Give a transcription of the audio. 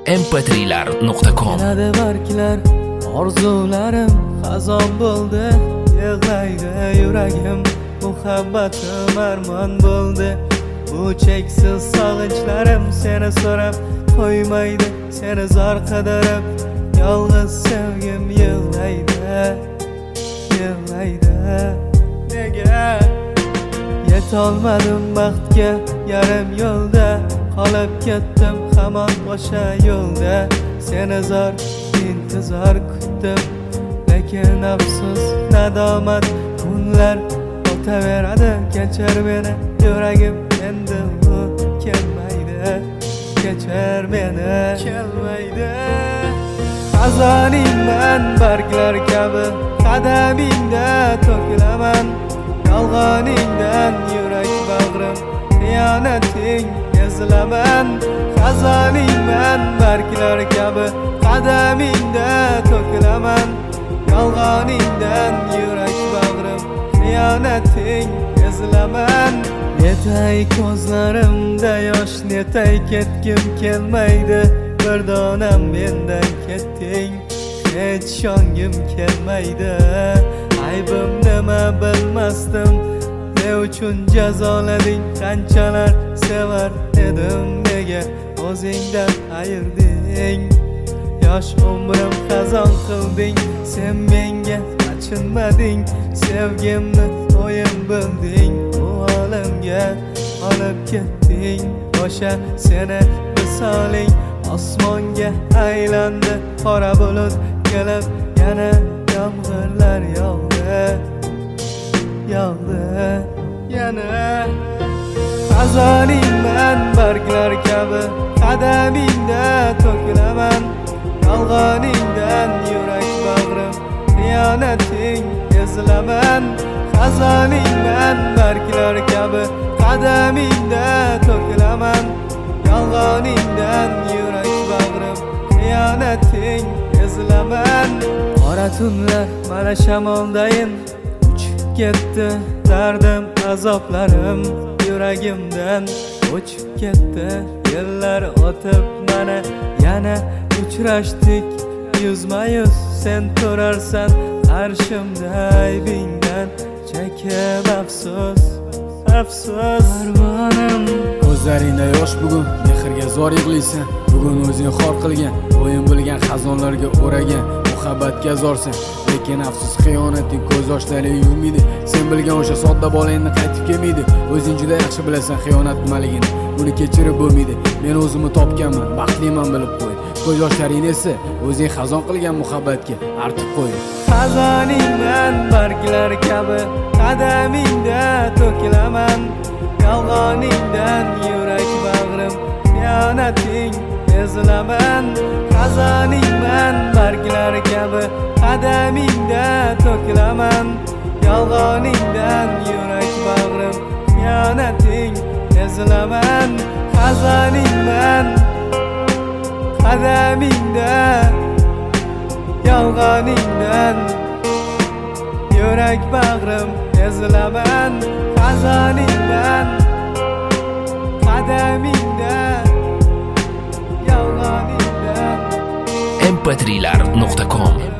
mp3lar.com. Yanada barglar orzularim xazon bo'ldi, yig'laydi yuragim, muhabbatim armon bo'ldi. Bu cheksiz sog'inchlarim seni so'rab qo'ymaydi, seni zor qidirib yolg'iz sevgim yig'laydi. Nega yetolmadim baxtga, yarim yo'lda qolib ketdim hamon o'sha yo'lda. Seni zor intizor kutdim, lekin afsus nadomat, kunlar o'taveradi. Kechir meni yuragim, endi u kelmaydi. Kechir meni, kelmaydi. Xazoningman barglar kabi, qadamingda to'kilaman. Yolg'oningdan yurak bag'rim, xiyonating ezilaman. Xazoningman barglar kabi, qadamingda to'kilaman. Yolg'oningdan yurak bag'rim, xiyonating ezilaman. Netay ko'zlarimda yosh, netay ketgim kelmaydi. Bir donam mendan ketding, hech ishongim kelmaydi. Aybim nima bilmasdim, ne uchun jazolading? Qanchalar sevar edim, nega o'zingdan ayirding? Yosh umrim xazon qilding, sen menga achinmading. Sevgimni o'yin bilding, bu olamga olib ketding. O'sha seni misoling osmonga aylandi, qora bulut kelib yana yomg'irlar yog'di yana. Xazoningman barglar kabi, qadamingda to'kilaman. Yolg'oningdan yurak bag'rim, xiyonating ezilaman. Xazoningman barglar kabi, qadamingda to'kilaman. Yolg'oningdan yurak bag'rim, xiyonating ezilaman. Qora tunlar mana shamoldayin uchib ketdi, dardim azoplarim yuragimdan o'chib ketdi. Yillar o'tib mana yana uchrashdik, yuzma-yuz sen turarsan qarshimda. Aybingdan chekib afsus armonim. Ko'zlaringda yosh, bugun mehrga zor yig'laysan. Bugun o'zing xor qilgan, o'yin bilgan xazonlarga o'ragan muhabbatga zorsan. Lekin afsus xiyonating ko'z yoshlaring yuvmaydi. Sen bilgan o'sha sodda bolangni qaytib kelmaydi. O'zing juda yaxshi bilasan xiyonat nimaligini, buni kechirib bo'lmaydi. Men o'zimni topganman, baxtliman bilib qo'y. Ko'z yoshlaringni esa o'zing xazon qilgan muhabbatga artib qo'y. Xazoningman barglar kabi, qadamingda to'kilaman. Yolg'oningdan yurak bag'rim, xiyonating ezilaman. Xazoningman barglar kabi, qadamingda to'kilaman. Yolg'oningdan yurak bag'rim, xiyonating ezilaman. Xazoningman qadamingda, yolg'oningdan yurak bag'rim ezilaman. Xazoningdan qadamingda, yolg'oningdan mp3lar.com.